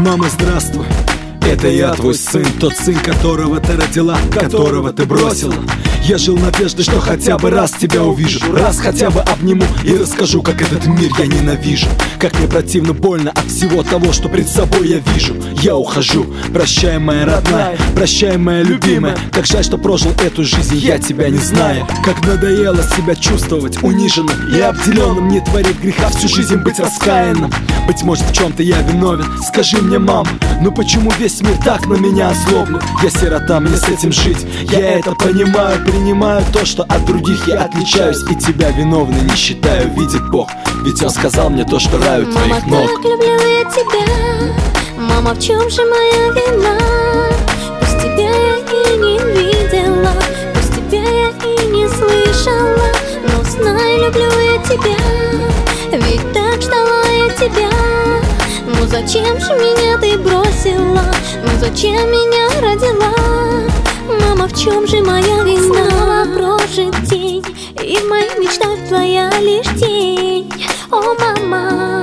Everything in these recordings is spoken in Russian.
Мама, здравствуй, это я, твой сын, тот сын, которого ты родила, которого ты бросила. Я жил надеждой, что хотя бы раз тебя увижу, раз хотя бы обниму и расскажу, как этот мир я ненавижу. Как мне противно, больно от всего того, что пред собой я вижу. Я ухожу, прощай, моя родная, прощай, моя любимая. Как жаль, что прожил эту жизнь, я тебя не знаю. Как надоело себя чувствовать униженным и обделенным, не творить греха, всю жизнь быть раскаянным. Быть может, в чем-то я виновен, скажи мне, мама, ну почему весь мир так на меня озлоблен? Я сирота, мне с этим жить, я это понимаю. Принимаю то, что от других я отличаюсь, и тебя виновной не считаю, видит Бог, ведь Он сказал мне то, что раю твоих ног. Мама, как люблю я тебя, мама, в чем же моя вина? Пусть тебя я и не видела, пусть тебя я и не слышала, но знай, люблю я тебя, ведь так ждала я тебя. Ну зачем же меня ты бросила, ну зачем меня родила? Мама, в чем же моя вина? Снова прожит день, и в моих мечтах твоя лишь тень. О, мама,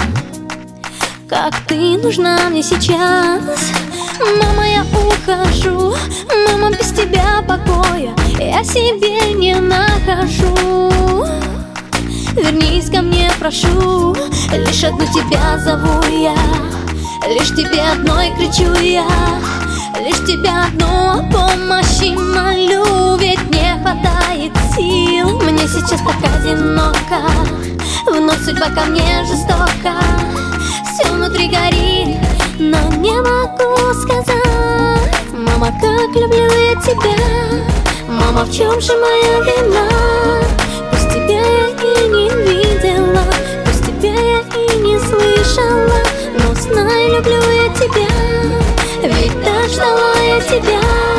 как ты нужна мне сейчас. Мама, я ухожу, мама, без тебя покоя я себе не нахожу. Вернись ко мне, прошу, лишь одну тебя зову я, лишь тебе одной кричу я, лишь тебя одну о помощи молю, ведь не хватает сил. Мне сейчас так одиноко, вновь судьба ко мне жестока. Все внутри горит, но не могу сказать. Мама, как люблю я тебя, мама, в чем же моя вина? Пусть тебя я и не видела, пусть тебя я и не слышала, но знай, люблю я тебя, ведь так ждала я тебя.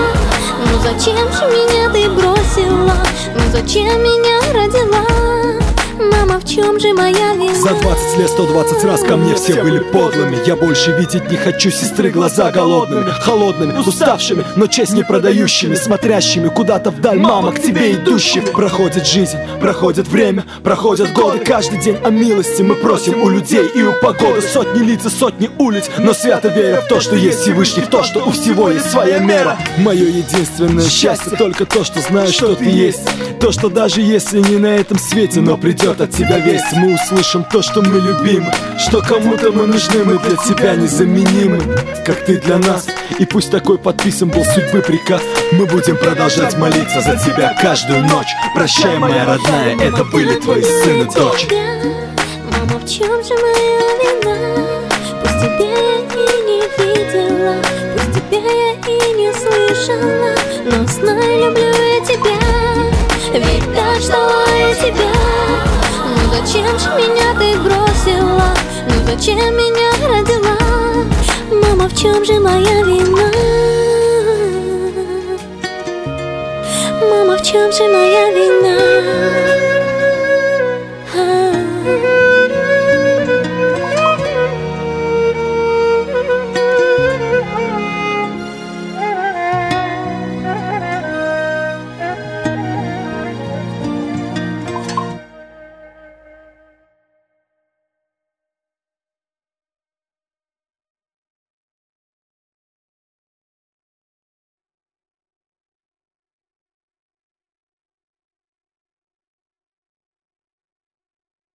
Ну зачем же меня ты бросила, ну зачем меня родила? Мама, в чем же моя вина? За 20 лет 120 раз ко мне все были подлыми. Я больше видеть не хочу сестры глаза голодными, холодными, уставшими, но честь не продающими, смотрящими куда-то вдаль, мама, к тебе идущими. Проходит жизнь, проходит время, проходят годы, каждый день о милости мы просим у людей и у погоды. Сотни лиц и сотни улиц, но свято веря в то, что есть Всевышний, в то, что у всего есть своя мера. Мое единственное счастье только то, что знаю, что ты есть, то, что даже если не на этом свете, но придет от тебя весть. Мы услышим то, что мы любимы, что кому-то мы нужны, мы для тебя незаменимы, как ты для нас. И пусть такой подписан был судьбы приказ, мы будем продолжать молиться за тебя каждую ночь. Прощай, моя родная, это были твои сын и дочь. Мама, в чем же моя вина? Пусть тебя я и не видела, пусть тебя я и не слышала, но знай, люблю я тебя, ведь так ждала я тебя. Ну зачем же меня ты бросила, ну зачем меня родила? Мама, в чем же моя вина? Мама, в чем же моя